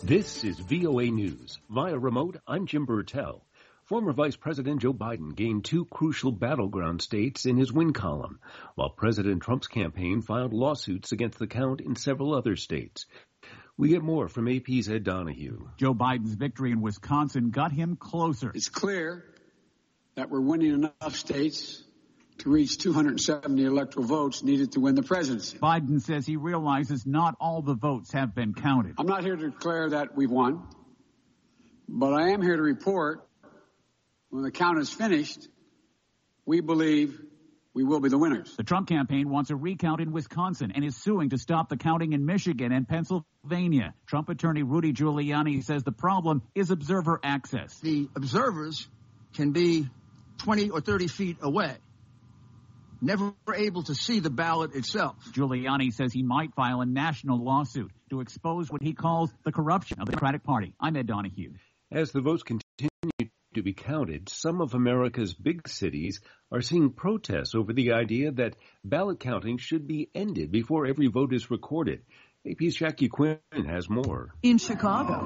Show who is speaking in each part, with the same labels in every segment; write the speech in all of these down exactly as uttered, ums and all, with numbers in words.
Speaker 1: This is V O A News. Via remote, I'm Jim Burtell. Former Vice President Joe Biden gained two crucial battleground states in his win column, while President Trump's campaign filed lawsuits against the count in several other states. We get more from A P's Ed Donahue.
Speaker 2: Joe Biden's victory in Wisconsin got him closer.
Speaker 3: It's clear that we're winning enough states to reach two hundred seventy electoral votes needed to win the presidency.
Speaker 2: Biden says he realizes not all the votes have been counted.
Speaker 3: I'm not here to declare that we've won, but I am here to report when the count is finished, we believe we will be the winners.
Speaker 2: The Trump campaign wants a recount in Wisconsin and is suing to stop the counting in Michigan and Pennsylvania. Trump attorney Rudy Giuliani says the problem is observer access.
Speaker 4: The observers can be twenty or thirty feet away, never able to see the ballot itself.
Speaker 2: Giuliani says he might file a national lawsuit to expose what he calls the corruption of the Democratic Party. I'm Ed Donahue.
Speaker 1: As the votes continue to be counted, some of America's big cities are seeing protests over the idea that ballot counting should be ended before every vote is recorded. A P's Jackie Quinn has more.
Speaker 5: In Chicago.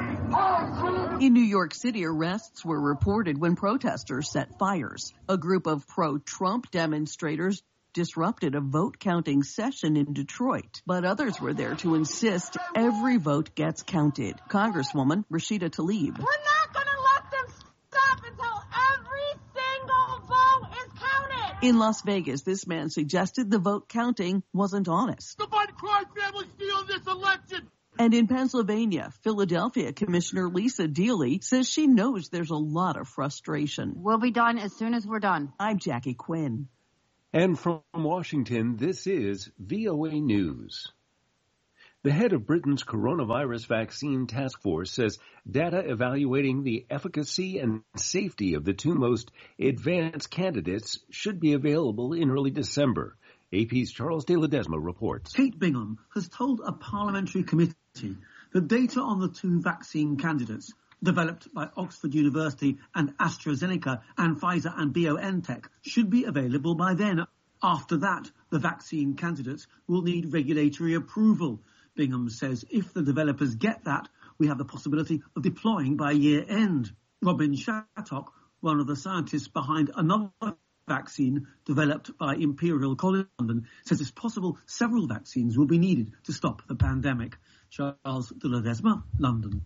Speaker 5: In New York City, arrests were reported when protesters set fires. A group of pro-Trump demonstrators disrupted a vote-counting session in Detroit, but others were there to insist every vote gets counted. Congresswoman Rashida Tlaib.
Speaker 6: We're not going to let them stop until every single vote is counted.
Speaker 5: In Las Vegas, this man suggested the vote counting wasn't honest.
Speaker 7: The Biden crime family stealing this election.
Speaker 5: And in Pennsylvania, Philadelphia Commissioner Lisa Dealey says she knows there's a lot of frustration.
Speaker 8: We'll be done as soon as we're done.
Speaker 5: I'm Jackie Quinn.
Speaker 1: And from Washington, this is V O A News. The head of Britain's coronavirus vaccine task force says data evaluating the efficacy and safety of the two most advanced candidates should be available in early December. A P's Charles de Ledesma reports.
Speaker 9: Kate Bingham has told a parliamentary committee that data on the two vaccine candidates developed by Oxford University and AstraZeneca and Pfizer and BioNTech should be available by then. After that, the vaccine candidates will need regulatory approval. Bingham says if the developers get that, we have the possibility of deploying by year end. Robin Shattock, one of the scientists behind another vaccine developed by Imperial College London, says it's possible several vaccines will be needed to stop the pandemic. Charles de Ledesma, London.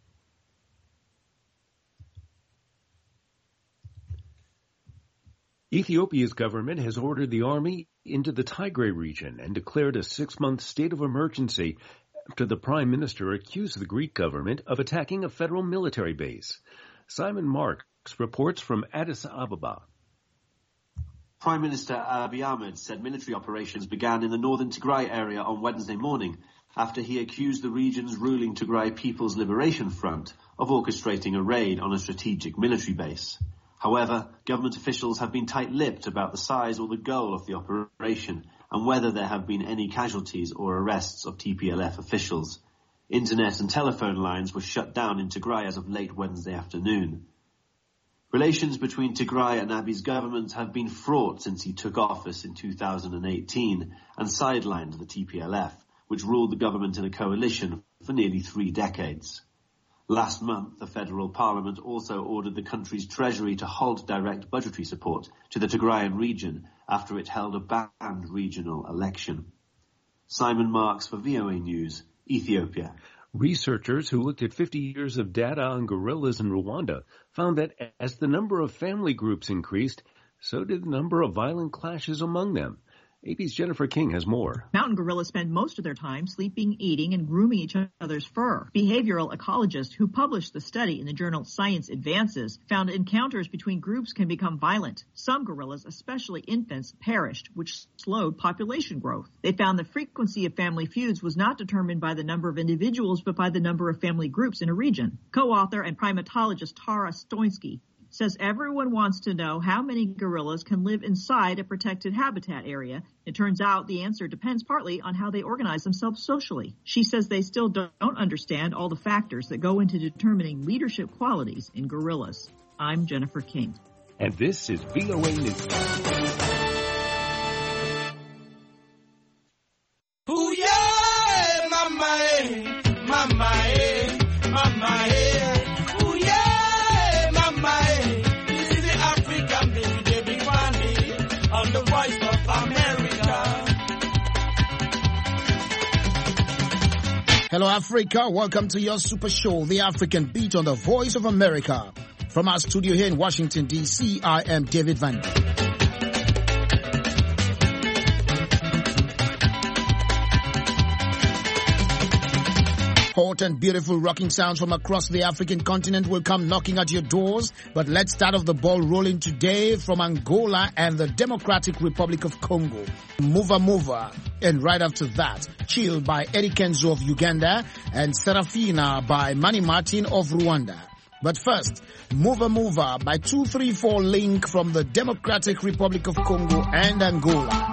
Speaker 1: Ethiopia's government has ordered the army into the Tigray region and declared a six-month state of emergency after the prime minister accused the Greek government of attacking a federal military base. Simon Marks reports from Addis Ababa.
Speaker 10: Prime Minister Abiy Ahmed said military operations began in the northern Tigray area on Wednesday morning after he accused the region's ruling Tigray People's Liberation Front of orchestrating a raid on a strategic military base. However, government officials have been tight-lipped about the size or the goal of the operation and whether there have been any casualties or arrests of T P L F officials. Internet and telephone lines were shut down in Tigray as of late Wednesday afternoon. Relations between Tigray and Abiy's government have been fraught since he took office in two thousand eighteen and sidelined the T P L F, which ruled the government in a coalition for nearly three decades. Last month, the federal parliament also ordered the country's treasury to halt direct budgetary support to the Tigrayan region after it held a banned regional election. Simon Marks for V O A News, Ethiopia.
Speaker 1: Researchers who looked at fifty years of data on gorillas in Rwanda found that as the number of family groups increased, so did the number of violent clashes among them. A P's Jennifer King has more.
Speaker 11: Mountain gorillas spend most of their time sleeping, eating, and grooming each other's fur. Behavioral ecologists who published the study in the journal Science Advances found encounters between groups can become violent. Some gorillas, especially infants, perished, which slowed population growth. They found the frequency of family feuds was not determined by the number of individuals, but by the number of family groups in a region. Co-author and primatologist Tara Stoinski says everyone wants to know how many gorillas can live inside a protected habitat area. It turns out the answer depends partly on how they organize themselves socially. She says they still don't understand all the factors that go into determining leadership qualities in gorillas. I'm Jennifer King.
Speaker 1: And this is V O A News.
Speaker 12: Ooh, yeah, mama, mama, Hello, Africa. Welcome to your super show, The African Beat on the Voice of America. From our studio here in Washington, D C, I am David Van Dyke. Hot and beautiful rocking sounds from across the African continent will come knocking at your doors. But let's start off the ball rolling today from Angola and the Democratic Republic of Congo. Mova Mova. And right after that, Chill by Eddie Kenzo of Uganda and Serafina by Manny Martin of Rwanda. But first, Mova Mova by two three four Link from the Democratic Republic of Congo and Angola.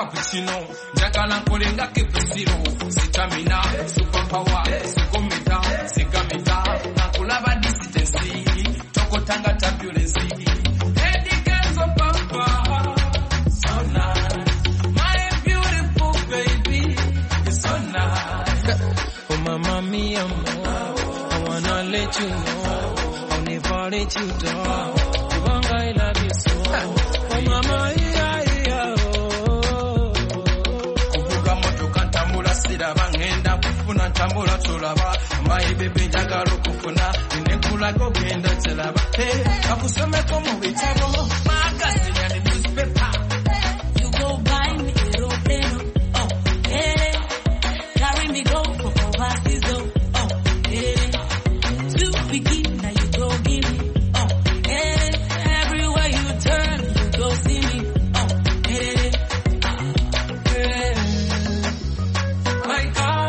Speaker 13: cappuccino, njagala nkolenga kepesiro, sitamina, superpower, sigomita, sigamita, nakulaba disidensi, tokotanga turbulence. Eddie Kenzo Papa, so nice, my beautiful baby, you're so nice. Oh mama mia, I wanna let you know, I'll never let you down. I love you so. Oh mama, yeah, yeah, oh. Kuvuga motoka ntambula siraba ngenda kufuna ntambula tulaba. My baby njagala okufuna nekulaga ogenda kiraba. Hey, akusomeko mu bitabo, magazine and newspaper.
Speaker 14: You go buy me aeroplane, oh, hey. Carry me go for overseas, oh, oh, hey. To begin, now you go give me, oh, hey. Turn, you go see me. Oh, hey, hey. My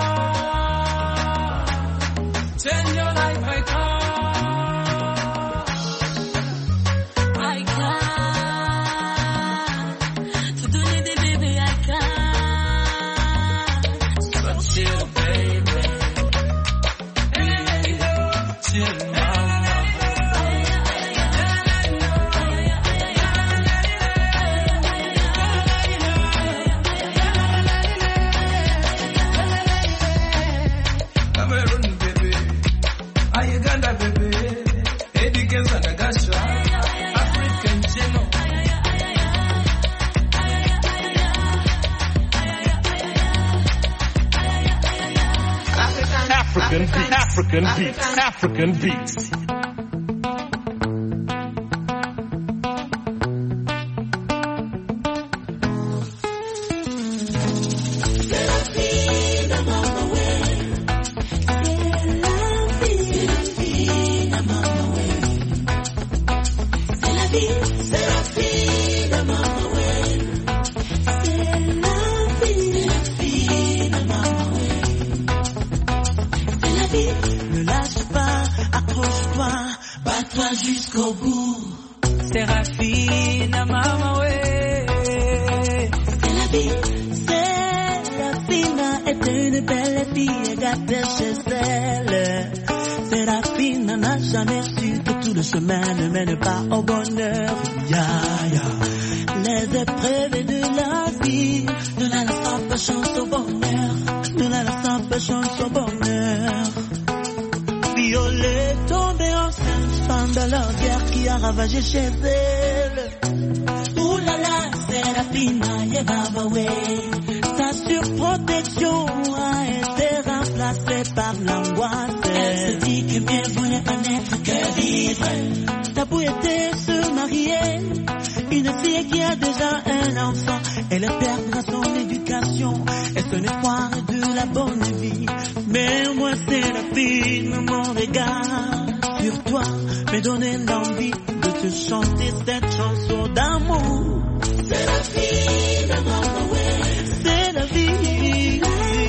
Speaker 14: God, change your life, my God. My God, to do it, baby, I can't. So chill, baby. Hey, chill, mama.
Speaker 15: African beats, African beats, African beats.
Speaker 14: Jusqu'au bout, Séraphine, maman, ouais. C'est la vie, Séraphine est une belle fille gâtée chez elle. Séraphine n'a jamais su que tout le chemin ne mène pas au bonheur. Yeah, yeah. Les épreuves de la vie ne la laissent pas chance au bonheur, ne la laissent pas chance au bonheur. Violée, tombée enceinte pendant la guerre qui a ravagé chez elle. Ouh là là, Séraphine, yeah, baba, ouais. Sa surprotection a été remplacée par l'angoisse. Elle se dit que mieux vaut ne pas naître que vivre. Tabou était se marier. Une fille qui a déjà un enfant, elle perdra son éducation et son espoir de la bonne vie. Mais moi, Séraphine, mon regard sur toi me donnait l'envie de te chanter cette chanson d'amour. Séraphine, maman, ouais. C'est la vie.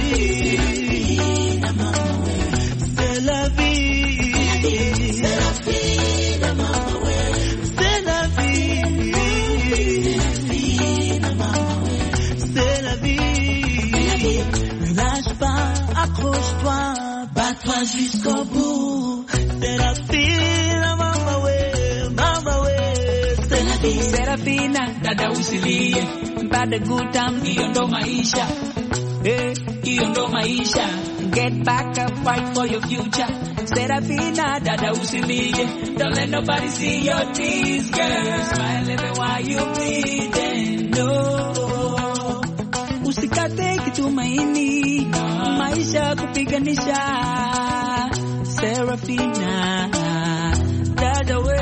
Speaker 14: Séraphine, maman, ouais. C'est la vie. Séraphine, maman, ouais. C'est la vie. Séraphine, maman, ouais. C'est la vie. Ne lâche pas, accroche-toi, bats-toi jusqu'au bout. Séraphine, maman, ouais, maman, ouais. C'est la vie.
Speaker 16: Séraphine, dada usilie, mpate good time, hiyo ndo maisha. Eh, hiyo ndo maisha. Get back up, fight for your future. Séraphine, dada usilie, don't let nobody see your tears, girl. Smile even while you bleeding, no. Usikate kitumaini, maisha kupiganisha. Séraphine, dada we.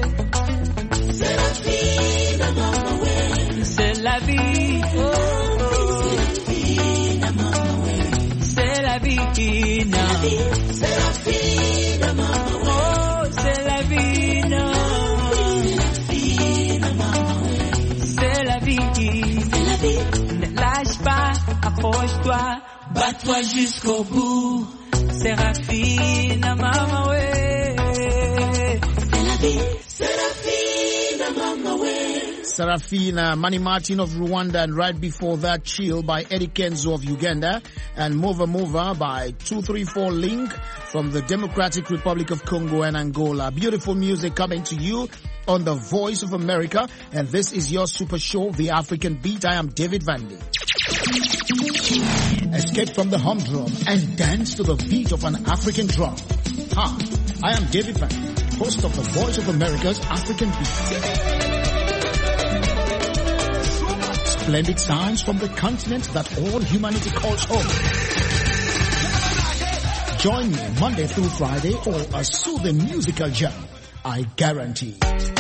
Speaker 14: Séraphine, maman, ouais.
Speaker 16: C'est la vie, oh, oh.
Speaker 14: Séraphine, maman, ouais.
Speaker 16: C'est la vie, non.
Speaker 14: Séraphine, maman, ouais.
Speaker 16: Oh, c'est la vie, non.
Speaker 14: Séraphine, maman, ouais.
Speaker 16: C'est la vie.
Speaker 14: C'est la vie.
Speaker 16: Ne lâche pas, accroche-toi,
Speaker 14: bats-toi jusqu'au bout.
Speaker 16: Séraphine, maman, ouais.
Speaker 14: C'est la vie. Séraphine, maman, ouais.
Speaker 12: Sarafina, Manny Martin of Rwanda, and right before that, Chill by Eddie Kenzo of Uganda, and Mova Mova by two three four Link from the Democratic Republic of Congo and Angola. Beautiful music coming to you on the Voice of America, and this is your super show, The African Beat. I am David Vandy. Escape from the humdrum and dance to the beat of an African drum. Hi, I am David Vandy, host of the Voice of America's African Beat. Splendid sounds from the continent that all humanity calls home. Join me Monday through Friday for a soothing musical jam, I guarantee.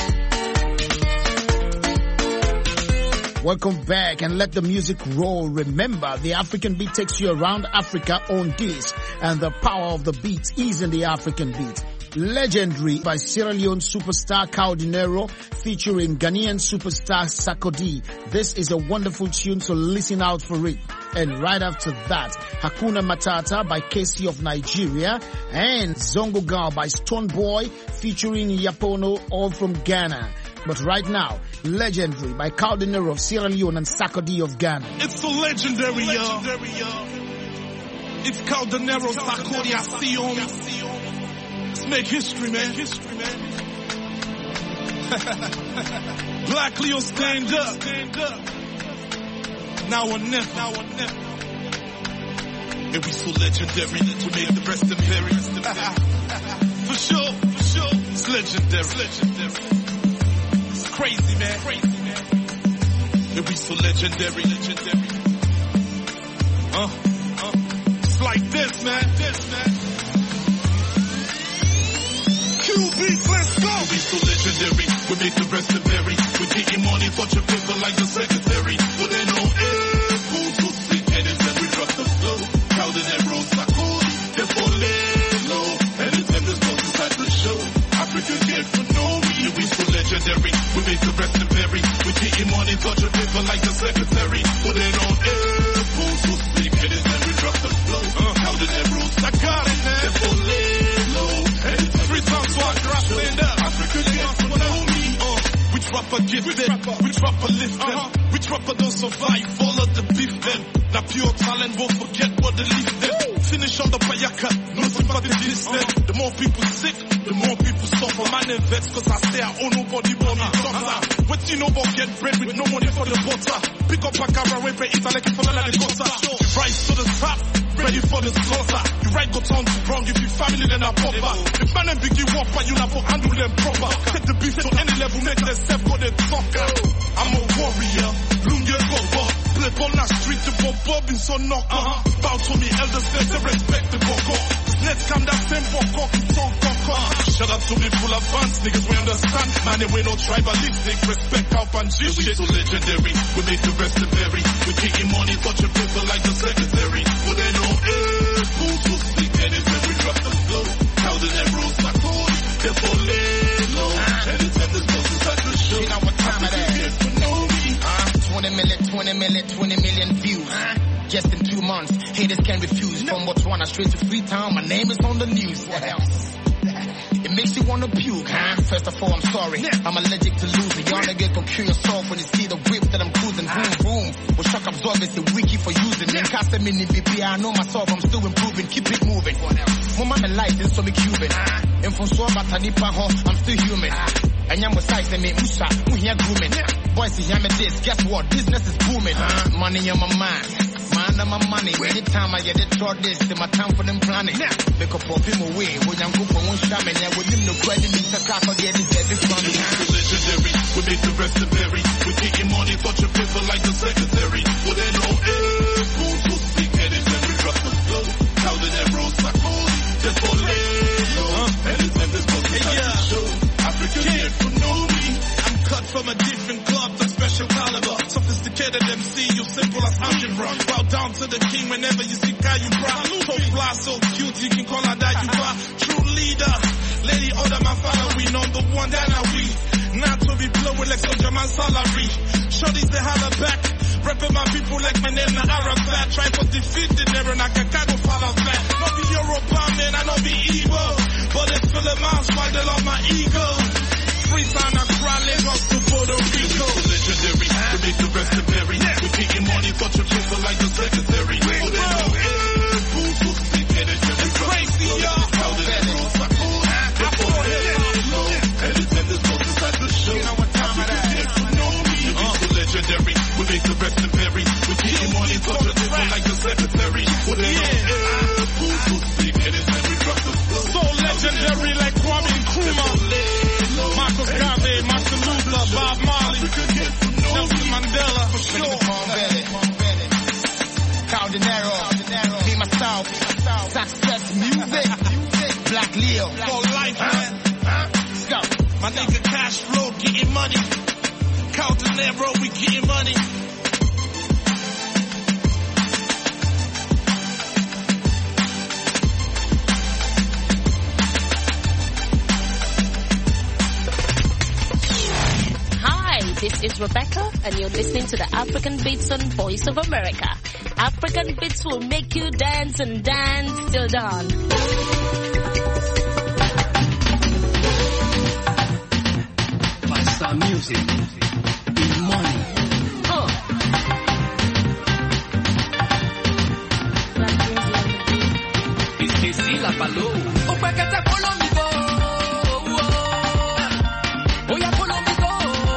Speaker 12: Welcome back and let the music roll. Remember, the African Beat takes you around Africa on this, and the power of the beat is in the African Beat. Legendary by Sierra Leone superstar Kao Dinero featuring Ghanaian superstar Sarkodie. This is a wonderful tune, so listen out for it. And right after that, Hakuna Matata by Casey of Nigeria and Zongo Gal by Stone Boy featuring Yapono, all from Ghana. But right now, Legendary by Kao Dinero of Sierra Leone and Sarkodie of Ghana.
Speaker 15: It's so legendary, y'all. It's Kao Dinero, Sarkodie, I see on me. Let's make history, man. History, man. Black Leo, stand up. Stand up. Now or never. Now or never. And we so legendary to make the rest of very. For sure, for sure. It's legendary. It's legendary. It's crazy, man. Crazy, man. And we so legendary. Legendary. Uh, uh. It's like this, man. This, man. Q beats, let's go! We so legendary, we make the rest of very. We taking money, touch a paper like the secretary. But they know, eh, cool to sick, and then we drop the flow. Kao Dinero, Sarkodie, they fall low. Anytime there's no inside the show, Africa get to know me. We so legendary, we make the rest of very. We taking money, touch a paper like the secretary. But they know, eh, cool to sick, and then we drop the flow. Kao Dinero, Sarkodie, they fall low. Every time so I drop stand up, Africa gets to know me. Uh, which rapper gifted, which rapper lift them, uh-huh. Which rapper don't survive all of the beef them. Now pure talent won't forget what they leave them. Woo! Finish on the payaka, no sympathy this them. Uh-huh. The more people sick, the more people suffer. Man and vex cause I say I owe nobody money. Uh-huh. What you know about get bread with no money for the butter. Pick up a camera, wait for it, I like it for the like the gutter. Rise to the top, ready for the slaughter. You right go turn to wrong, if you family then I pop up. If man and biggie whopper, you not for handle them proper. Take the beef to any level, make them self go they talk. I'm a warrior, lunge go play ball na street to Bob Bob in so knock. Uh-huh. Bow to me elders, they respect the boko. Let's come that same boko, talk boko. Shut up to me full of fans, niggas we understand. Man, they we no tribalistic, respect our panji. We so legendary, we make the rest of very. We taking money, touch a paper like the secretary. But they know, eh, cool to stick, anytime we drop the flow. Kao Dinero, Sarkodie, they fall low. Anytime there's no inside the show, you know what time it is. twenty million, twenty million, twenty million views. Uh, just in two months, haters can't refuse. No. From Botswana straight to Freetown, my name is on the news. What else? It makes you wanna puke, huh? First of all, I'm sorry, yeah. I'm allergic to losing. Y'all niggas gon' kill yourself when you see the whip that I'm cruising. Boom, boom. Well, shock absorb is a wiki for using. Then cast a mini B P, I know myself, I'm still improving. Keep it moving. What else? Mama, my life is so me Cuban. Uh, and from Swabata Nipa, I'm still human. Uh, and I'm size me, Musa, we here grooming. Boys, see, I'm this. Guess what? Business is booming. Uh, money on my mind. Mind on my money. Anytime I get it, throw this. It's my time for them planning. Make up for people away. When I'm good for one shaman, yeah, with him no credit. It's a crack on the edge. Every family. We're legendary. We make the rest of very. We taking money, touch a paper like the secretary. Well, they know, eh, cool to speak. Anytime we drop the flow. Kao Dinero, Sarkodie, just for low. Anytime there's no show. Africa can't know me. I'm cut from a different club, the special caliber. Sophisticated M C, you simple as algebra. Bow down to the king whenever you see Kayu Bra. So fly, so cute, you can call her Dayuba. True leader, lady order my father, we number one, that are we. Not to be blowing like Soldier Man salary. Shorties they holler back, repping my people like my name na Arafat. Try to defeat the never na Kakago follow back. Not be Yoruba man, I not be evil, but it's for the mouse, why they love my ego. Free time I cry Lagos to boy.
Speaker 7: Puerto Rico.
Speaker 15: Legendary, to make the rest of Mary. We're getting money, touch a paper like the secretary. Oh, they know it. Fools who speak and it's just
Speaker 7: crazy, y'all.
Speaker 15: How the rules are cool. Before it low. And it's in the source inside the show. You know what time it is. You know me. It's legendary. We make the rest of Mary. We're getting money, touch a paper like the secretary. Oh, they know it. Fools who speak and it's just drop the flow.
Speaker 7: So legendary like Kwame Nkrumah. Marcus Garvey, Martin Luther, Bob Marley, Nelson Mandela, for sure.
Speaker 17: Caldinero, be myself, success music, Black Leo.
Speaker 7: For life, man. Let's go. My nigga Cash Flow getting money. Caldinero, we getting money.
Speaker 18: This is Rebecca, and you're listening to the African Beats on Voice of America. African Beats will make you dance and dance till dawn.
Speaker 17: Five-star music, big money. Uh.
Speaker 16: It's ici la palo. Opakata follow me go. Oya follow me go.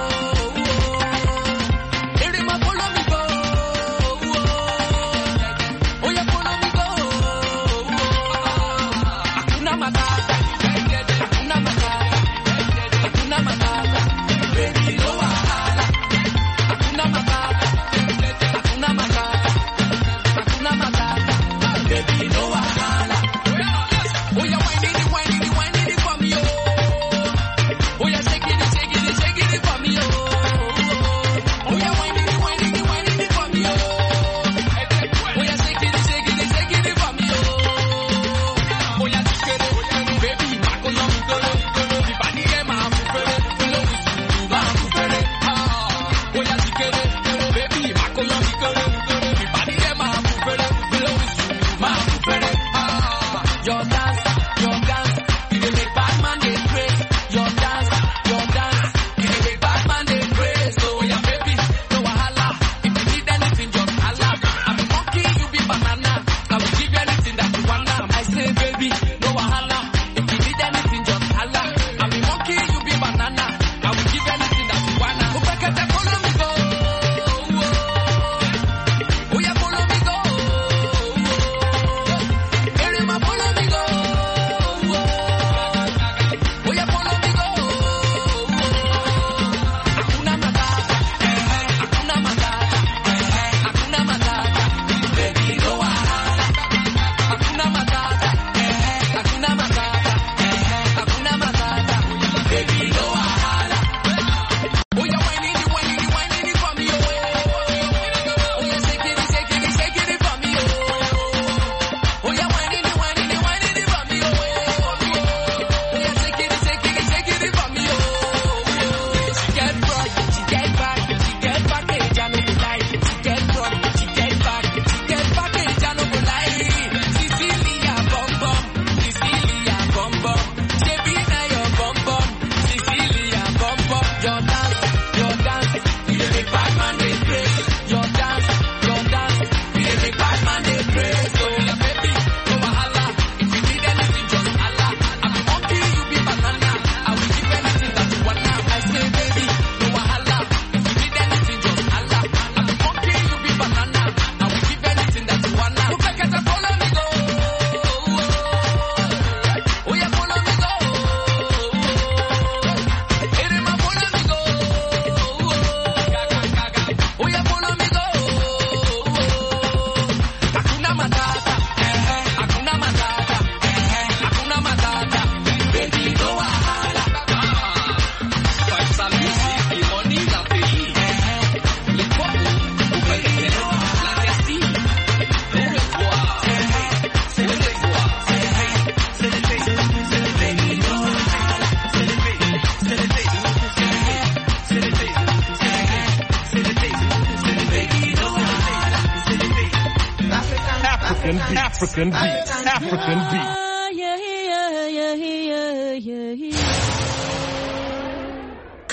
Speaker 7: African beats, African beats.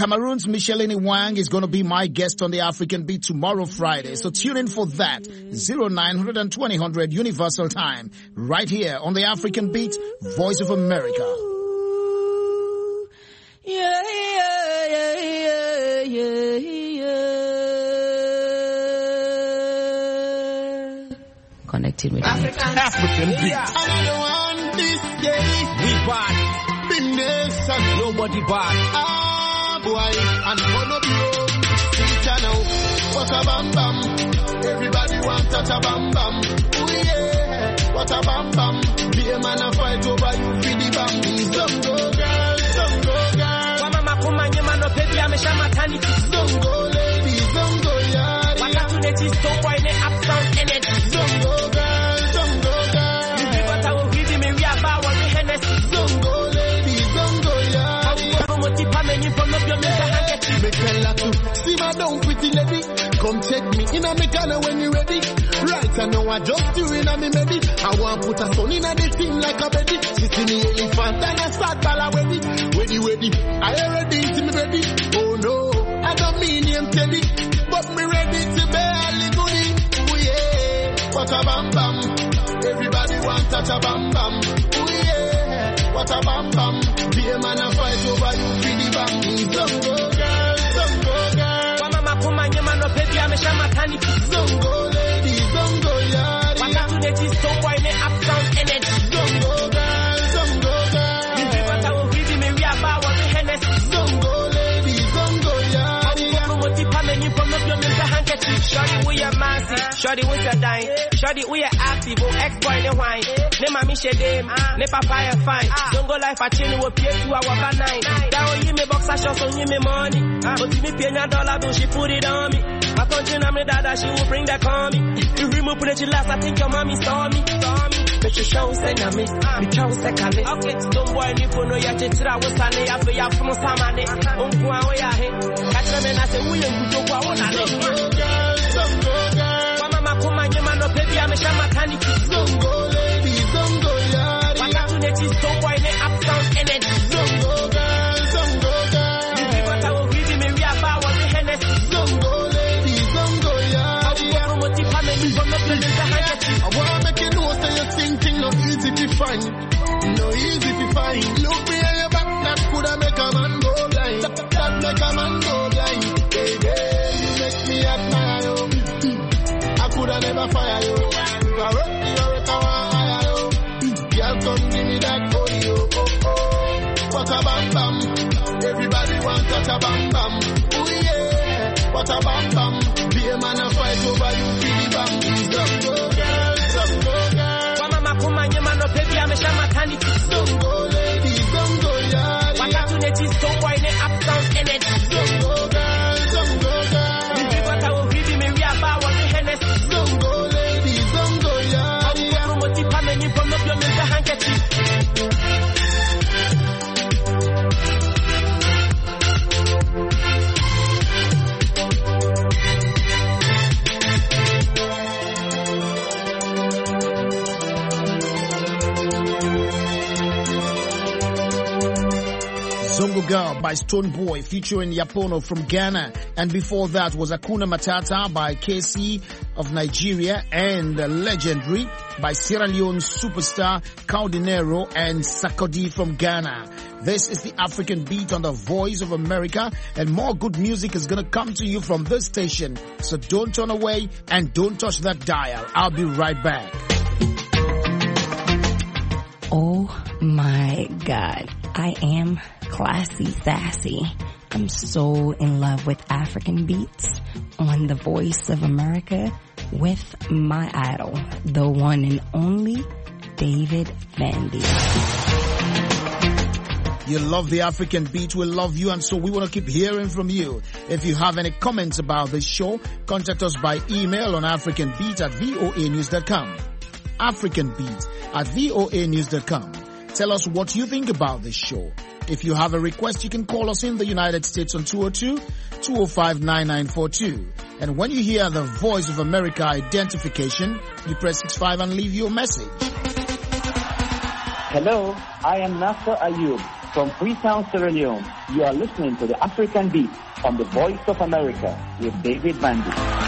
Speaker 12: Cameroon's Micheline Wang is going to be my guest on the African Beat tomorrow, Friday. So tune in for that. zero nine hundred twenty hundred Universal Time. Right here on the African Beat, Voice of America.
Speaker 14: Yeah, yeah, yeah, yeah, yeah, yeah.
Speaker 19: Connected with
Speaker 14: African,
Speaker 19: African Beat.
Speaker 14: Yeah.
Speaker 19: Another one this day. We bad. Been nation. Nobody bad. Ah, boy. And one of you. See channel. What a bam bam. Everybody want touch a bam bam. Oh yeah. What a bam bam. Be a man a fight over you for the bam. Some go girl. Some go girl.
Speaker 20: Wamama kumanye mano baby amesha maternity.
Speaker 19: Some go ladies. Some go yard.
Speaker 20: Wakatu neti stone boy ne uptown energy.
Speaker 19: Some go girl. Some go girl.
Speaker 20: You be what I will give me we are bow on the Hennessy.
Speaker 19: Some go ladies. Some go yard. Make a lot to see my down pretty lady. Come check me in a me corner when you ready. Right, I know I just you in a me ready. I want put a son in a the thing like a baby. She see me elephant and I start ball ready. Ready, ready. I already see me ready. Oh no, I don't mean him tell it. But me ready to barely goodie. Oh yeah, what a bam bam. Everybody want touch a bam bam. Oh yeah, what a bam bam. Be a man a fight over you for the bam. Some go girl, some go girl.
Speaker 20: Wamama kumanye mano baby amesha maternity.
Speaker 19: Some go ladies, some go yard.
Speaker 20: Wakatu neti stone boy ne uptown energy.
Speaker 19: Some go girl, some go girl.
Speaker 20: You be what I will give me we are bow on the Hennessy.
Speaker 19: Some go ladies, some go yard.
Speaker 20: Shorty, we a massive. Shorty, we a dime. Shorty, we a active. Oh, ex-boy, ne wine. Ne mami she dem. Ne papa fine. Don't go life a chain will pay two hour by nine. That you me box a shot on you me money. But if me pay a dollar, do she put it on me? My country na me dada, she will bring that on me. You remove put it last, I think your mommy saw me. Saw me. But you show say na me. Me chow say kale. Okay, don't boy ni kono ya chechira wosane ya fe ya fumo samane. Unkwa we ya he. Catch me na say we en kujo kwa wona le.
Speaker 19: Some go girl.
Speaker 20: Wamama kumanye mano baby amesha maternity.
Speaker 19: Some go ladies, some go yard.
Speaker 20: Wakatu neti stone boy ne uptown energy.
Speaker 19: Some go girl, some go girl.
Speaker 20: You be what I will give me we are bow on the Hennessy.
Speaker 19: Some go ladies, some go yard. I wanna make you know say you're thinking no easy to find. No easy to find. Look behind your back, that coulda make a man go blind. That make a man go blind. Hey, hey, you make me admire you. I coulda never fire you. If I work you, I work I want hire you. Girl, come give me that body, oh, oh, oh. What a bam bam. Everybody want touch a bam bam. Oh yeah, what a bam bam. Be a man a fight over you, feel the bam. Some go girl, some go girl.
Speaker 20: Wamama kumanye mano baby amesha maternity.
Speaker 19: Some go ladies, some go yard.
Speaker 20: Wakatu neti stone boy ne uptown energy.
Speaker 19: Some go girl, some go girl.
Speaker 20: You be what I will give me we are bow on the Hennessy.
Speaker 19: Some go ladies, some go yard.
Speaker 20: Awu moti pamenyi from no your mental handkerchief.
Speaker 12: Zongo Girl by Stone Boy featuring Yapono from Ghana. And before that was Akuna Matata by K C of Nigeria and Legendary by Sierra Leone superstar Caldinero and Sakodi from Ghana. This is the African Beat on the Voice of America, and more good music is going to come to you from this station. So don't turn away and don't touch that dial. I'll be right back.
Speaker 19: Oh my God. I am classy, sassy. I'm so in love with African Beats on the Voice of America with my idol, the one and only David Vandy.
Speaker 12: You love the African Beat, we love you, and so we want to keep hearing from you. If you have any comments about this show, contact us by email on africanbeat at voa news dot com. African Beat at voa news dot com. Tell us what you think about this show. If you have a request, you can call us in the United States on two oh two, two oh five, nine nine four two. And when you hear the Voice of America identification, you press six five and leave your message.
Speaker 21: Hello, I am Nasser Ayub. from Freetown, Sierra Leone, you are listening to the African Beat on the Voice of America with David Bandy.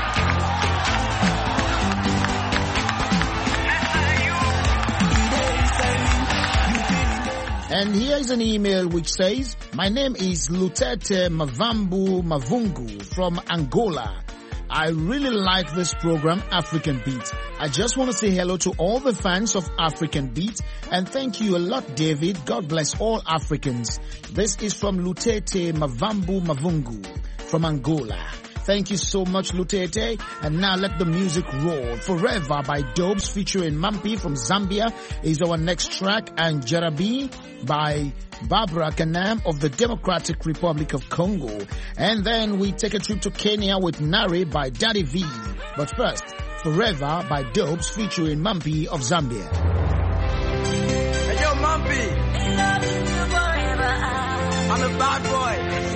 Speaker 12: And here is an email which says, my name is Lutete Mavambu Mavungu from Angola. I really like this program, African Beat. I just want to say hello to all the fans of African Beat and thank you a lot, David. God bless all Africans. This is from Lutete Mavambu Mavungu from Angola. Thank you so much, Lutete. And now let the music roll. Forever by Dobes featuring Mampi from Zambia is our next track, and Jarabi by Barbara Kanam of the Democratic Republic of Congo. And then we take a trip to Kenya with Nari by Daddy V. But first, Forever by Dobes featuring Mampi of Zambia.
Speaker 20: Hey yo, Mampi. I'm a bad boy.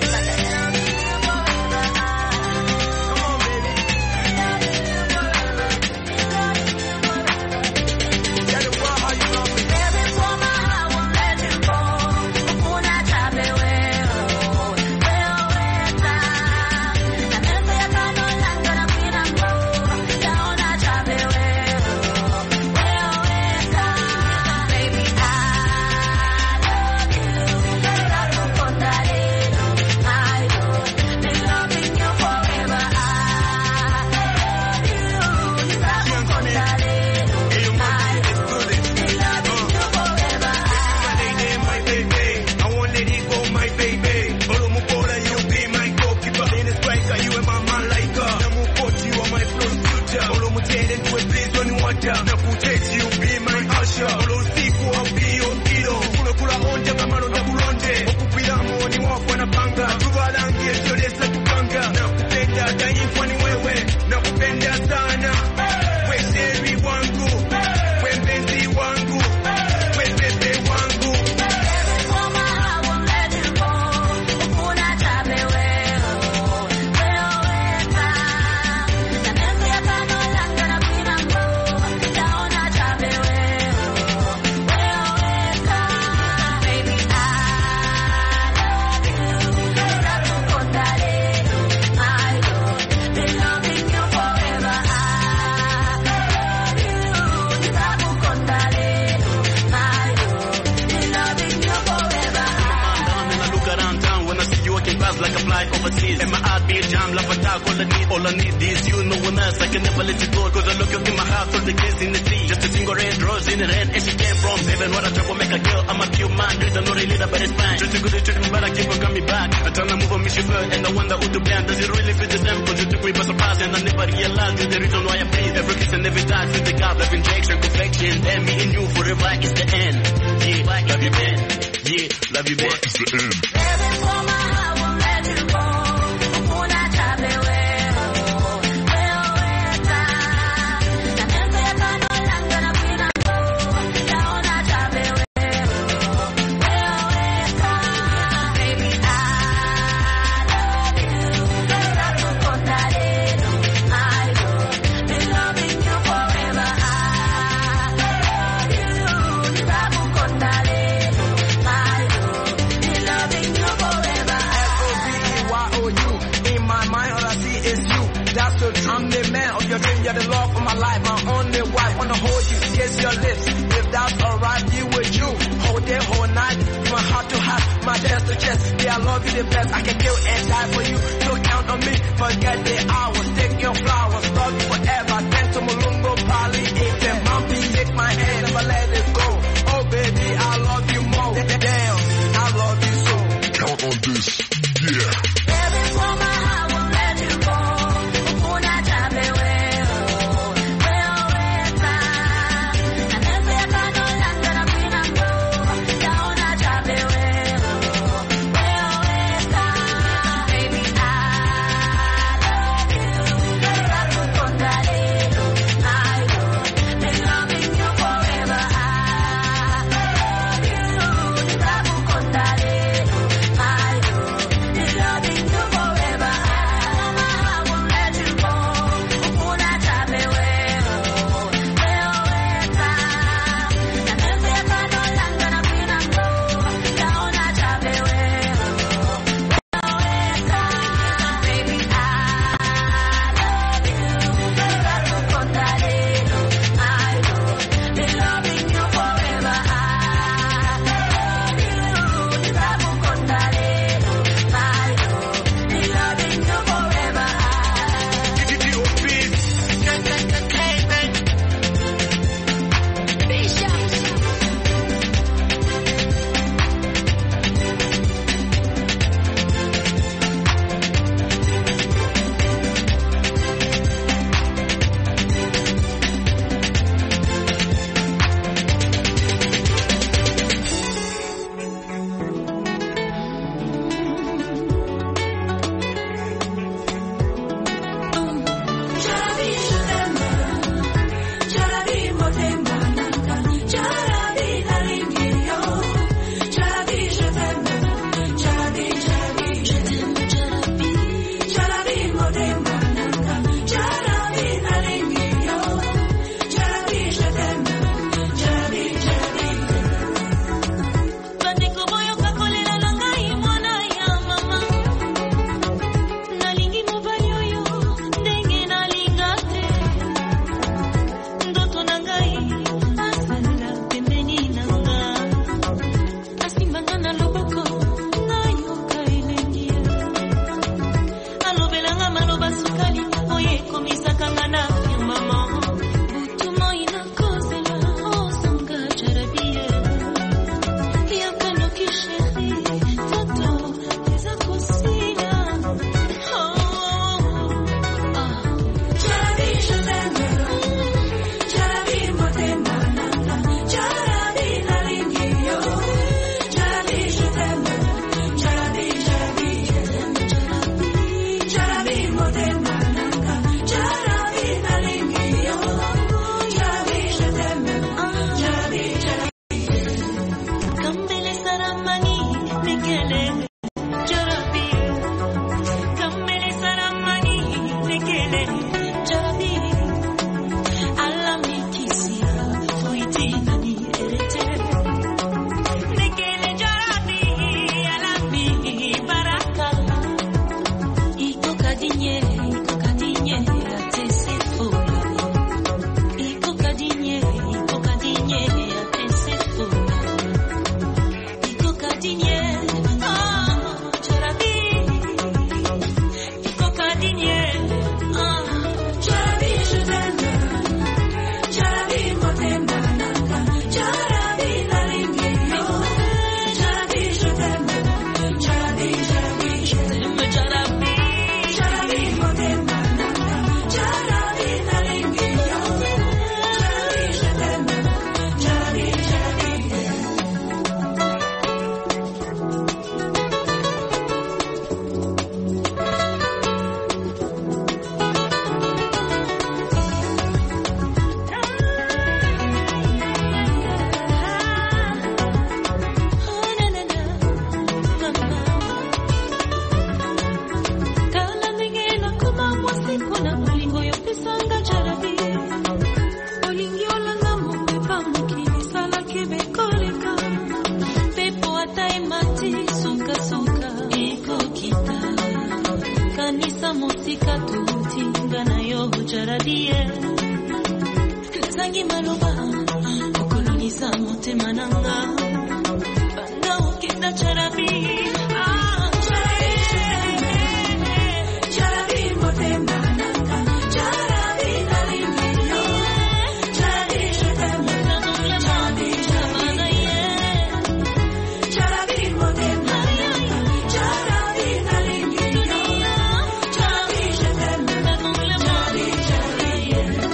Speaker 14: charabie Nazangi maloba Okolonisa mote mananga Banda ukita charabie Ah, charabie Charabie mote mananga Charabie nalingiyo Charabie je t'aime Charabie, charabie Charabie mote mananga Charabie nalingiyo Charabie je t'aime Charabie, charabie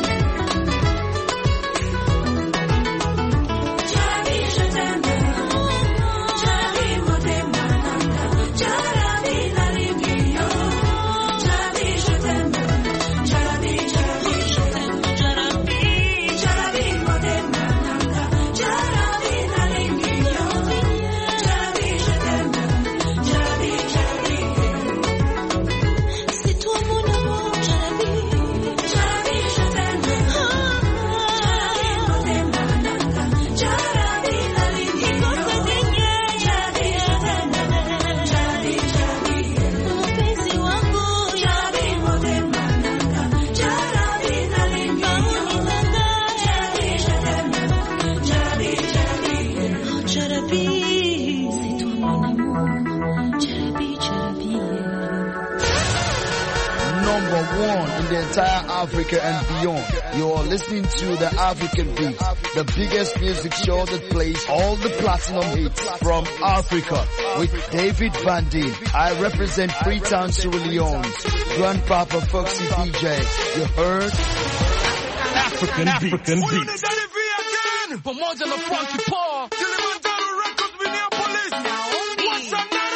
Speaker 14: Charabie je t'aime Charabie mote mananga Charabie nalingiyo Charabie je t'aime Charabie, charabie je t'aime Charabie, charabie mote mananga Charabie nalingiyo Charabie je t'aime Charabie, charabie C'est toi mon amour Charabie Charabie je t'aime Charabie mote mananga Charabie nalingiyo Charabie je t'aime Charabie, charabie Mpenzi wangu Charabie mote mananga Charabie nalingiyo Charabie je t'aime Charabie, charabie Oh Charabie C'est toi mon amour Charabie, charabie
Speaker 3: Number one in the entire Africa and beyond. You are listening to the African Beat, the biggest music show that plays all the platinum hits from Africa with David Bandin. I represent Freetown, Sierra Leone. Grandpapa Foxy D J. You heard?
Speaker 7: African, African
Speaker 3: Beat.
Speaker 7: Beat. Pamoja na Frankie Paul. Kilimanjaro Records, Minneapolis. What's up, Nare?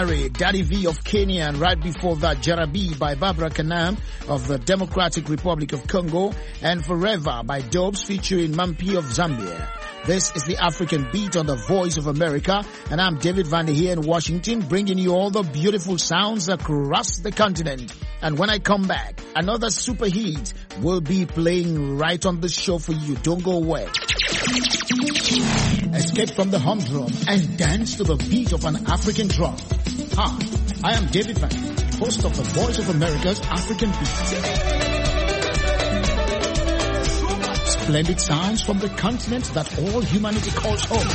Speaker 12: Mary, Daddy V of Kenya, and right before that, Jarabi by Barbara Kanam of the Democratic Republic of Congo, and Forever by Dobes featuring Mampi of Zambia. This is the African Beat on the Voice of America, and I'm David Vander here in Washington, bringing you all the beautiful sounds across the continent. And when I come back, another super hit will be playing right on the show for you. Don't go away. Escape from the humdrum and dance to the beat of an African drum. Hi, I am David Vander, host of the Voice of America's African Beat. Splendid sounds from the continent that all humanity calls home.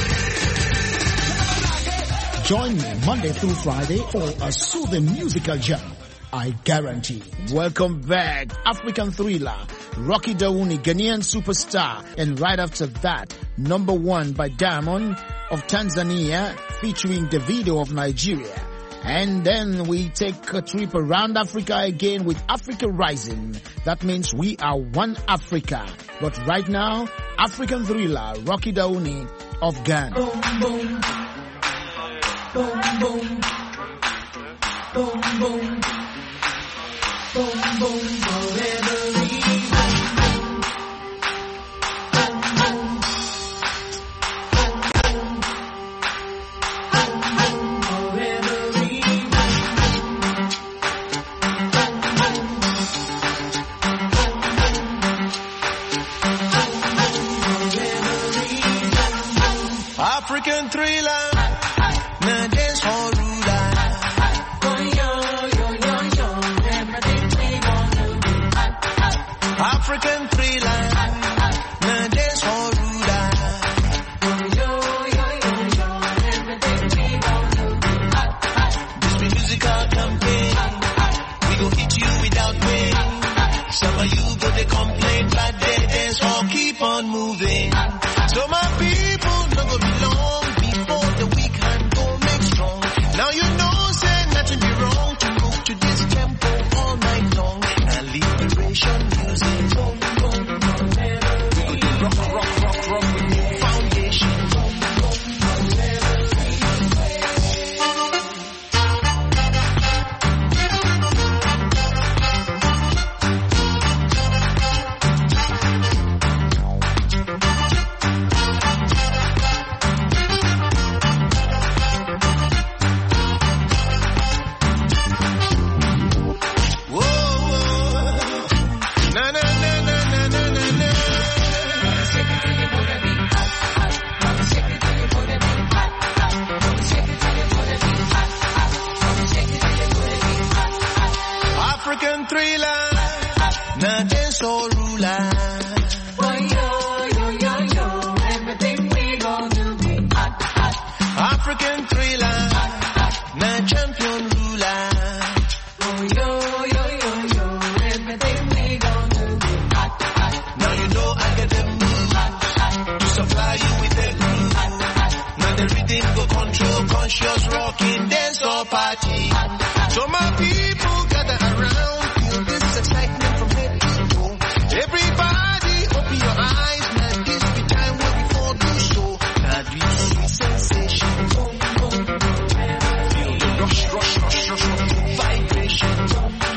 Speaker 12: Join me Monday through Friday for a soothing musical jam, I guarantee. Welcome back, African Thriller, Rocky Dauni, Ghanaian superstar, and right after that, Number One by Diamond of Tanzania, featuring Davido of Nigeria. And then we take a trip around Africa again with Africa Rising. That means we are one Africa. But right now, African Thriller, Rocky Dauni of Ghana.
Speaker 14: Boom, boom. Boom, boom. Boom, boom. Boom, boom, forever rewind. Boom, boom.
Speaker 19: African Thriller, now dance for ruler. African Thriller, now dance for ruler. This be musical campaign, we go hit you without pain. Some of you go they complain, but they dance for keep on moving. So my people don't go be long before the weak hand go make strong. Now you know say nothing be wrong to move to this tempo all night long and liberation music. Boom, boom, boom. We go do rock, rock, rock, rock with no foundation. Boom, boom, African Thriller, now dance or ruler. Everything we gon' do be hot, hot. African Thriller, now champion ruler. Oh yo yo yo yo, everything we gon' do be hot, hot. Now you know I get them moves to supply you with the groove. Now the rhythm go control conscious rocking dance or party. So my people gather around, feel this excitement from head to toe. Everybody open your eyes, now this be time where we fall do so. Now this sweet sensation, boom, boom, boom. Feel the rush, rush, rush, rush, rush, vibration, boom, boom,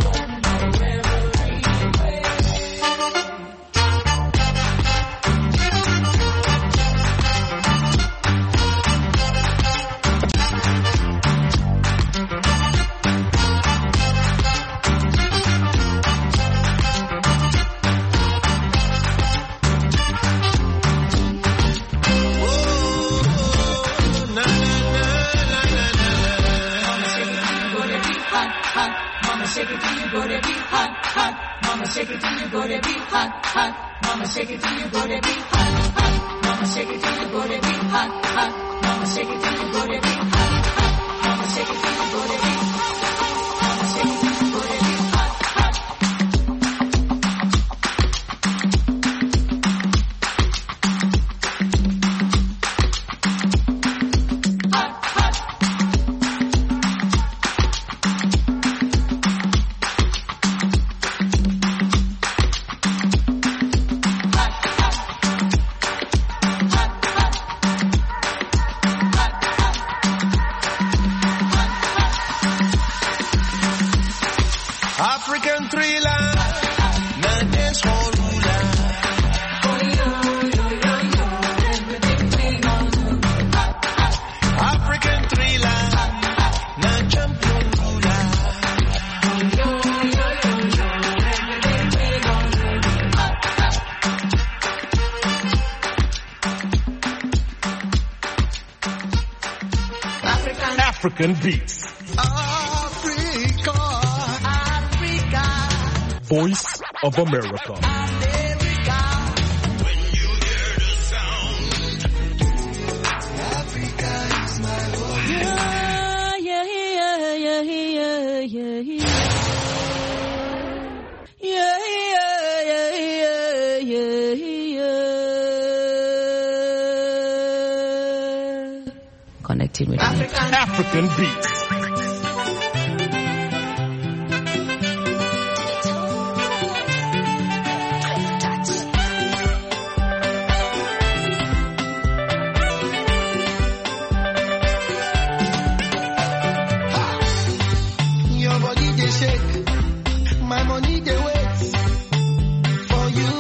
Speaker 14: shake it till you go to be hot, hot. Mama shake it till you go to be hot, hot. Mama shake it till you go to be hot, hot. Mama shake it till you go to be hot, hot. Mama shake it till you go to be hot, hot. Mama shake it till you go to be hot. Mama shake it till you go to be hot, hot.
Speaker 19: African thriller, na dance hall ruler. African thriller, na champion ruler.
Speaker 15: African, African beats.
Speaker 19: Africa, Africa.
Speaker 15: Voice of America.
Speaker 19: America. When you hear the sound, Africa is my home.
Speaker 14: Yeah, yeah, yeah, yeah, yeah, yeah, yeah. Yeah, yeah, yeah, yeah, yeah, yeah. Connecting with
Speaker 15: African, African beats.
Speaker 19: Your body they shake, my money they wait for you,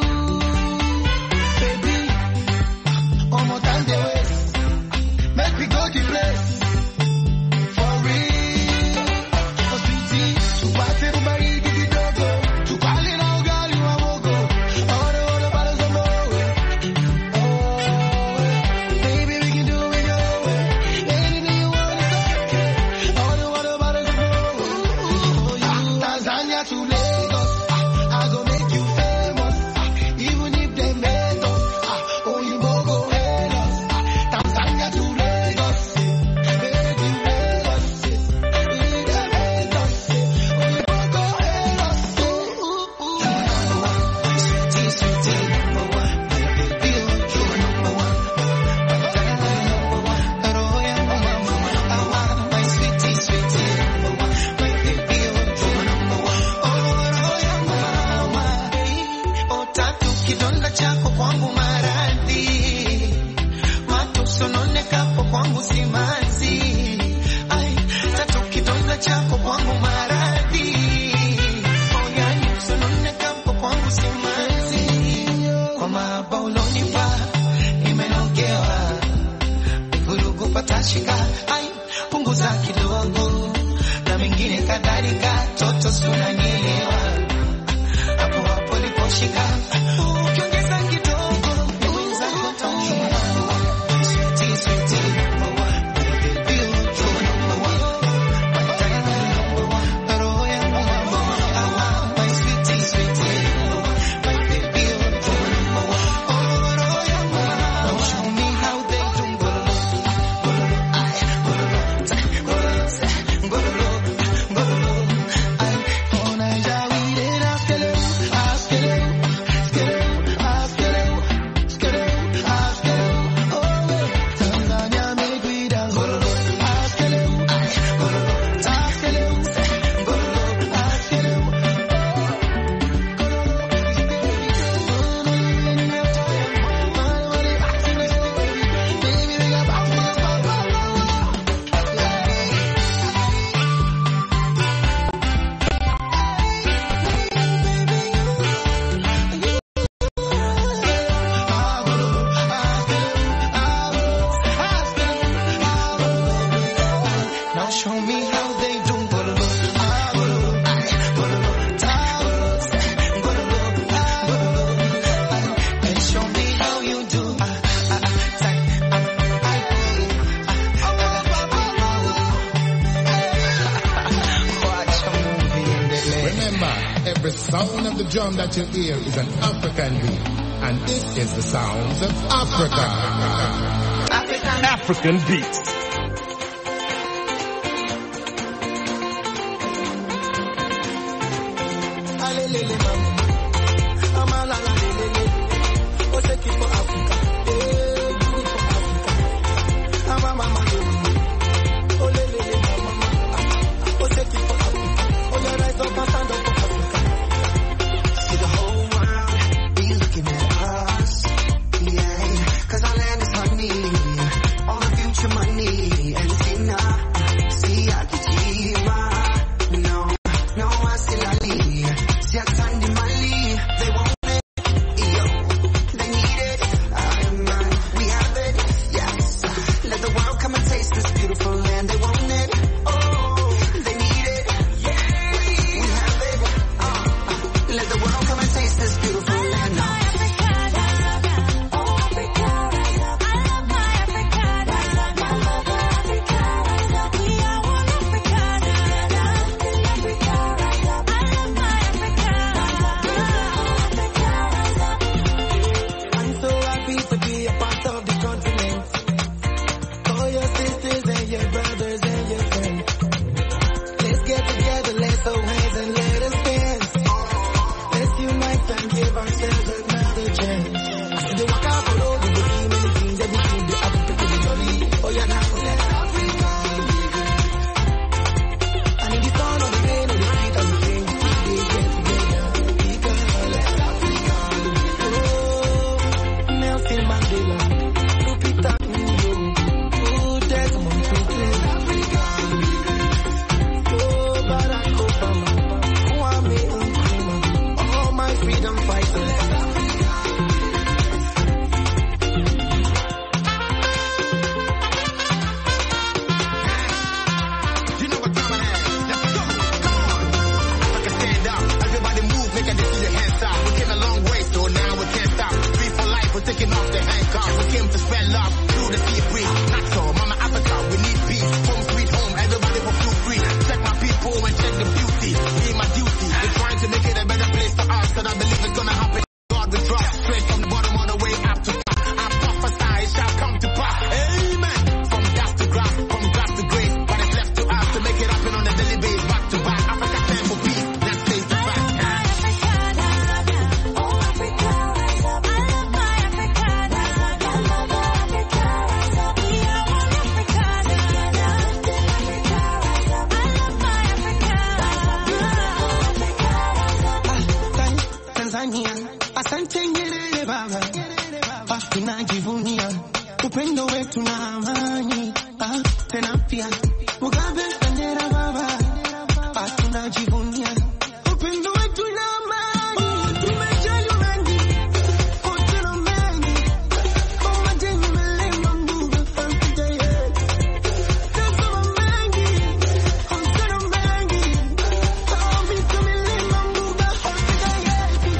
Speaker 19: baby. One more time they waste, make me go the place for real. For sweetie, to party everybody did it go go. To call it out, girl, you a go go. All the all the bottles of more. Oh, baby, we can do it your way. Anything you want is okay. All the all the bottles of more. Tanzania to Lagos, I go make you famous. Even if they made us, oh you go go hate us. Tanzania to Lagos, make you famous. If they made us, oh you go go hate us. Ooh, ooh, ooh. Sweetie, sweetie, number one. Baby, oh, you are number one. Number one. Roya, number one. I want my sweetie, sweetie, number one. My baby, oh, you are number one. Oh, Roya, mama. Oh, tatu kidonda chako kwangu maradhi. Matusononekapo kwangu simanzi. Ai, tatu kidonda chako kwangu maradhi. Oh, yani usononekapo kwangu simanzi. Kwa mahaba ulonipa, nimenogewa. Vurugu patashika, ai, punguza kidogo. Na mengine kadhalika, toto sunanielewa. Hapo hapo liposhika, ukiongeza kidogo, niweza kutamka. Sweetie, sweetie, number one. Baby, oh, you are number one. My diamond number one. Roho yangu number one. I want my sweetie, sweetie, number one. My baby, oh, you are number one. Oh, roho yangu number one. Now show me how they do gololo, gololo, ay, gololo, tay, gololo, say, gololo, gololo, ay. Oh, Naija, we did ask you, ask you, ask you, ask you, ask you. Oh, Tanzania make we dance. Gololo, ask you, ay, gololo, ask you, say, gololo, ask you. Now show me how they do gololo, ah, gololo, ay, gololo, ta, gololo, say, gololo, ah, gololo, ay, and show me how you do, ah, ah, ah, say, ah, ay, ah, ah, watch a movie in the lane.
Speaker 12: Remember, every sound of the drum that you hear is an African beat. And this is the sounds of Africa.
Speaker 19: African,
Speaker 15: African beats.
Speaker 19: alelele mama, amalala lelele, oh take it for Africa, eh, do it for Africa, ama mama lelele, oh lelele mama, oh take it for Africa, oh you rise up and stand up for Africa. See the whole world be looking at us, yeah, 'cause our land is honey, all the future money, and see now, see I can see my, no, no I still I leave.
Speaker 4: Asante Nyerere baba, ah, tunajivunia upendo wetu na amani, ah, tena pia Mugabe bendera baba, ah, tunajivunia upendo wetu na amani. Tumejaliwa mengi, kote na mengi, kwa madeni melema mbuga kampita yetu. Tazama mengi, kote na mengi, kwa mito melema mbuga kampita yetu.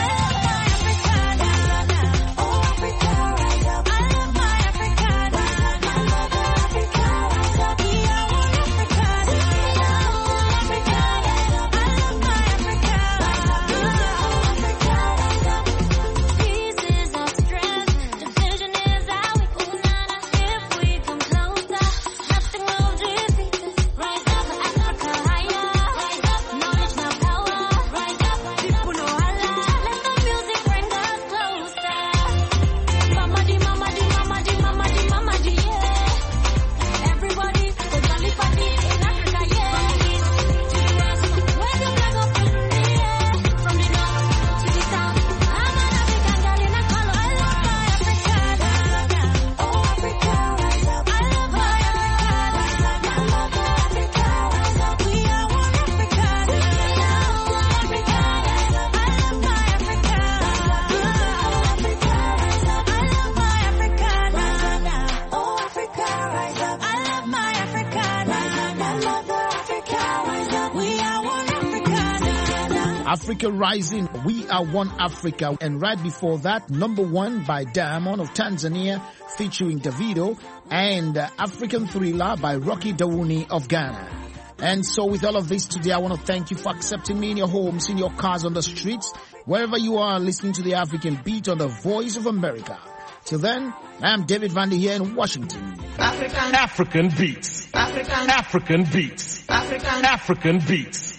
Speaker 12: Africa Rising, We Are One Africa. And right before that, Number One by Diamond of Tanzania featuring Davido, and uh, African Thriller by Rocky Dawuni of Ghana. And so with all of this today, I want to thank you for accepting me in your homes, in your cars, on the streets, wherever you are listening to the African Beat on the Voice of America. Till then, I'm David Vandy here in Washington.
Speaker 22: African, African Beats. African, African Beats. African, African Beats.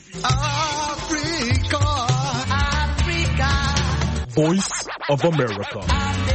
Speaker 4: Africa, Africa.
Speaker 22: Voice of America.